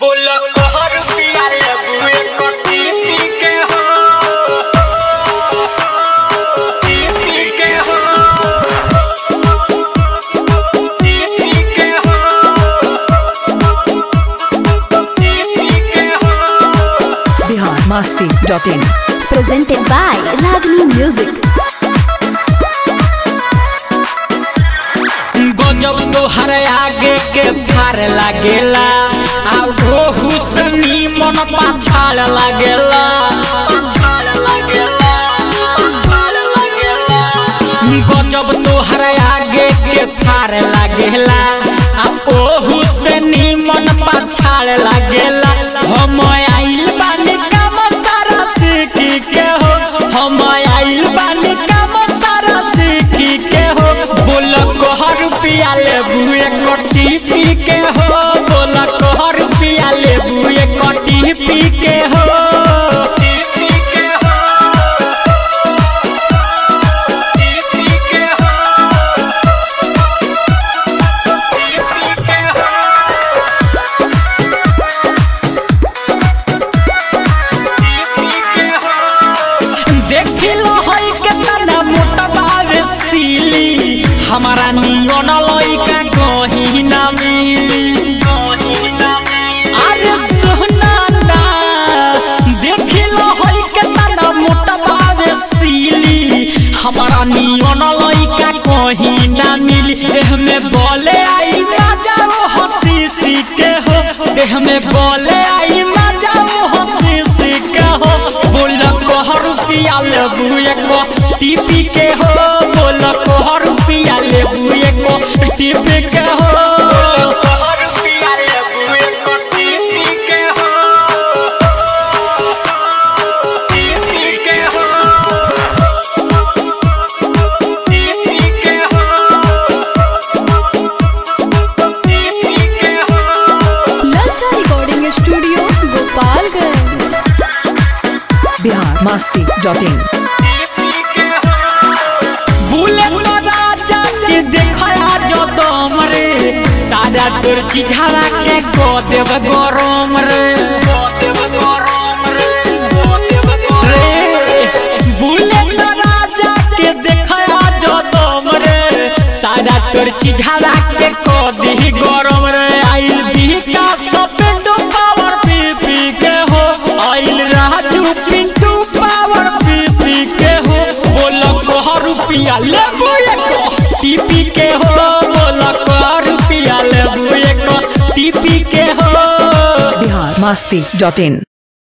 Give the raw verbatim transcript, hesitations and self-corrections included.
बोला कहर पिया लेबुए कटी के हो टीपी के हो टीपी के हो टीपी के हो Bihar Masti dot in presented by Ragini Music। गजब तोहर आगे के फार लागेला आउ हुसनी मन पाछाड़ लागेला गजब तोहर आगे के फार लागेला आउ हुसनी मन पाछाड़ लागेला हम आइल बानी काम सारा सीखी के हो हम आइल बानी काम सारा सीखी के हो बोल कहर पिया लेबुए कटी पी के हो बोल कहर पिया लेबुए कटी पी के हो हमारा नियन लइका कहीं ना मिली अरे सोना ना देखिलो होई के तना मोटा बावे सीली हमारा नियन लइका कहीं ना मिली देह में बोले आई मजा वो हंसी सी के हो देह में बोले आई मजा वो हंसी सी के हो बोल कहर पिया लेबुए को टीपी के हो बोल कहर पिया लेबुए को टीपी के हो कहर पिया लेबुए को टीपी के हो टीपी के हो टीपी के हो टीपी के हो ललचा recording studio Gopalganj. Bihar Masti dot in सारा तोर चिझावा के को देव गरम रे बुलेट राजा के देखया जदम रे सारा तोर चिझावा के को दी गरम रे आइल बिका सपेटो पावर पी पी के हो आइल राजू पिंटू पावर पी पी के हो बोल कहर रुपया लेबुए को टीपी के हो बोल कहर रुपया लेबुए को टीपी के हो बिहार मस्ती डॉट इन।